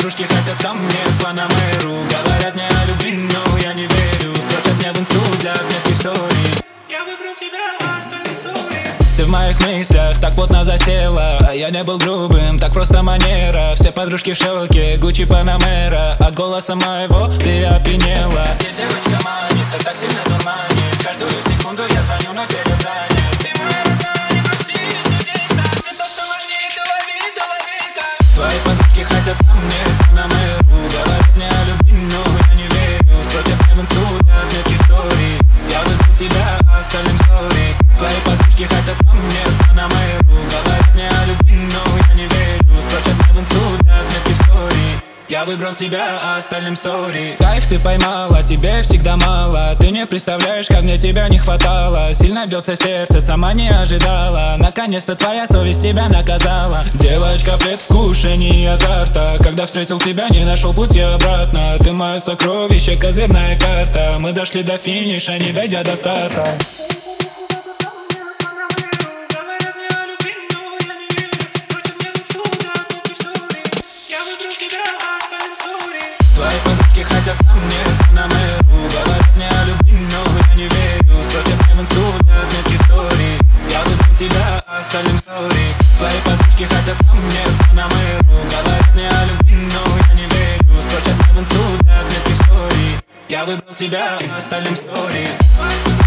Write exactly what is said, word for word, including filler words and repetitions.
подружки хотят ко мне в Панамеру. Говорят мне о любви, но я не верю. Строчат мне в инсту для отметки истории. Я выбрал тебя, остальным сори. Ты в моих мыслях так плотно засела. А я не был грубым, так просто манера. Все подружки в шоке, Гуччи Панамера. От голоса моего ты опьянела. Ты девочка манит, ты так сильно дурманит. Каждую секунду я звоню, но телефон занят. Ты моя родная, не проси, не суди, так. Ты просто лови, ты лови, ты лови, как. Твои подружки хотят ко мне в Панамеру. Говорят мне о любви, но я не верю. Строчат мне в инсту для отметки истории. Я выбрал тебя, остальным сори. Твои подружки хотят ко мне в Панамеру. Говорят мне о любви, но я не верю. Строчат мне в инсту для отметки истории. Я выбрал тебя, а остальным сори. Кайф ты поймала, тебе всегда мало. Ты не представляешь, как мне тебя не хватало. Сильно бьется сердце, сама не ожидала. Наконец-то твоя совесть тебя наказала. Девочка, предвкушение азарта. Когда встретил тебя, не нашел пути обратно. Ты мое сокровище, козырная карта. Мы дошли до финиша, не дойдя до старта. Твои подружки хотят ко мне в Панамеру. Говорят мне о любви, но я не верю. Строчат мне в инсту для отметки истории. Я выбрал тебя, остальным сори. Твои подружки хотят ко мне в Панамеру. Говорят мне о любви, но я не верю. Строчат мне в инсту для отметки истории. Я выбрал тебя, остальным сори.